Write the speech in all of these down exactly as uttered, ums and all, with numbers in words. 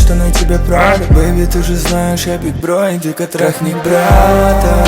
Штаны тебе Прада, бэйби, ты же знаешь, я биг бро, иди-ка трахни брата.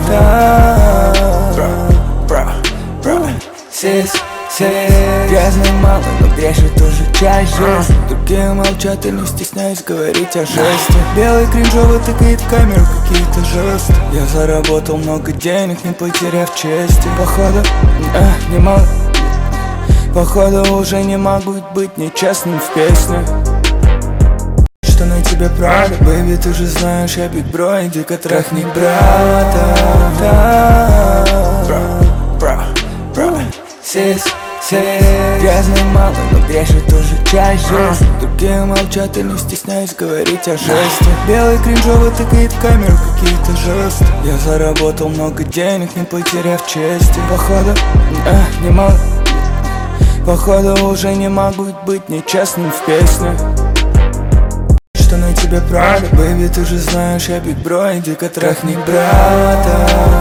Бро, бро, бро, сис, сис. Грязный мало, но грешит тоже часть жизни. Другие молчат и не стесняюсь говорить о жесте. Белый кринжовый тыкает в камеру какие-то жесты. Я заработал много денег, не потеряв чести. Походу, э, не могу, походу уже не могу быть нечестным в песне. Штаны тебе Прада, бэйби, ты же знаешь, я биг бро, иди-ка трахни брата. Бро, бро, бро, сис, сис. Грязный мало, но грешит тоже часть жизни. Другие молчат и не стесняюсь говорить о жесте. Белый кринжовый тыкает в камеру какие-то жесты. Я заработал много денег, не потеряв чести. Походу, э, не могу, походу уже не могу быть нечестным в песне. Штаны тебе Прада, бэйби, ты же знаешь, я биг бро, иди-ка трахни брата.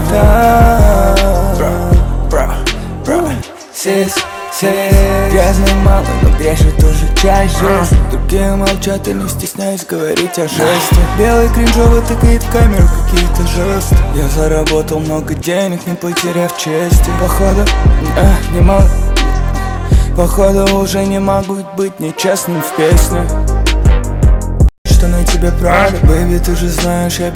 Бро, бро, бро, сис, сис. Грязный мало, но грешит тоже часть жизни. Другие молчат и не стесняюсь говорить о жесте. Белый кринжовый тыкает в камеру какие-то жесты. Я заработал много денег, не потеряв чести. Походу, э, не могу, походу уже не могу быть нечестным в песне. Штаны тебе Прада, бэйби, ты же знаешь, я